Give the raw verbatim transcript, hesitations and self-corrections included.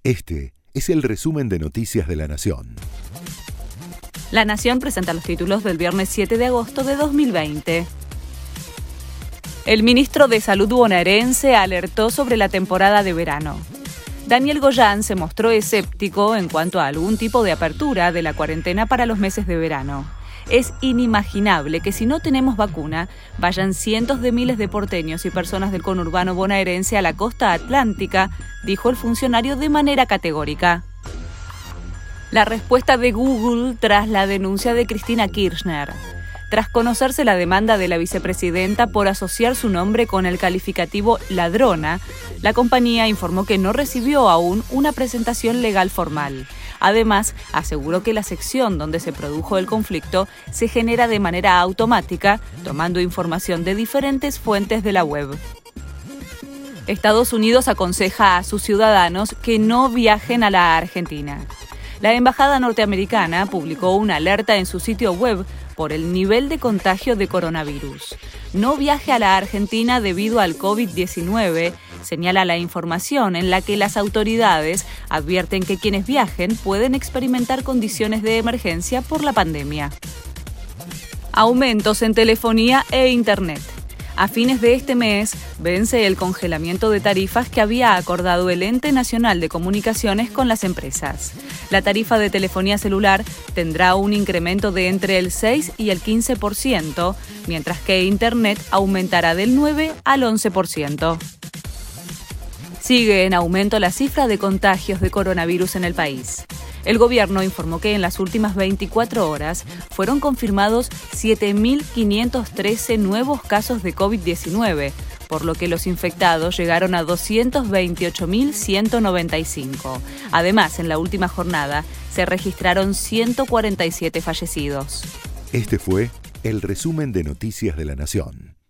Este es el resumen de Noticias de la Nación. La Nación presenta los títulos del viernes siete de agosto de dos mil veinte. El ministro de Salud bonaerense alertó sobre la temporada de verano. Daniel Goyan se mostró escéptico en cuanto a algún tipo de apertura de la cuarentena para los meses de verano. Es inimaginable que si no tenemos vacuna, vayan cientos de miles de porteños y personas del conurbano bonaerense a la costa atlántica, dijo el funcionario de manera categórica. La respuesta de Google tras la denuncia de Cristina Kirchner. Tras conocerse la demanda de la vicepresidenta por asociar su nombre con el calificativo ladrona, la compañía informó que no recibió aún una presentación legal formal. Además, aseguró que la sección donde se produjo el conflicto se genera de manera automática, tomando información de diferentes fuentes de la web. Estados Unidos aconseja a sus ciudadanos que no viajen a la Argentina. La embajada norteamericana publicó una alerta en su sitio web por el nivel de contagio de coronavirus. No viaje a la Argentina debido al covid diecinueve, señala la información en la que las autoridades advierten que quienes viajen pueden experimentar condiciones de emergencia por la pandemia. Aumentos en telefonía e internet. A fines de este mes, vence el congelamiento de tarifas que había acordado el Ente Nacional de Comunicaciones con las empresas. La tarifa de telefonía celular tendrá un incremento de entre el seis y el quince por ciento, mientras que Internet aumentará del nueve al once por ciento. Sigue en aumento la cifra de contagios de coronavirus en el país. El gobierno informó que en las últimas veinticuatro horas fueron confirmados siete mil quinientos trece nuevos casos de covid diecinueve, por lo que los infectados llegaron a doscientos veintiocho mil ciento noventa y cinco. Además, en la última jornada se registraron ciento cuarenta y siete fallecidos. Este fue el resumen de Noticias de la Nación.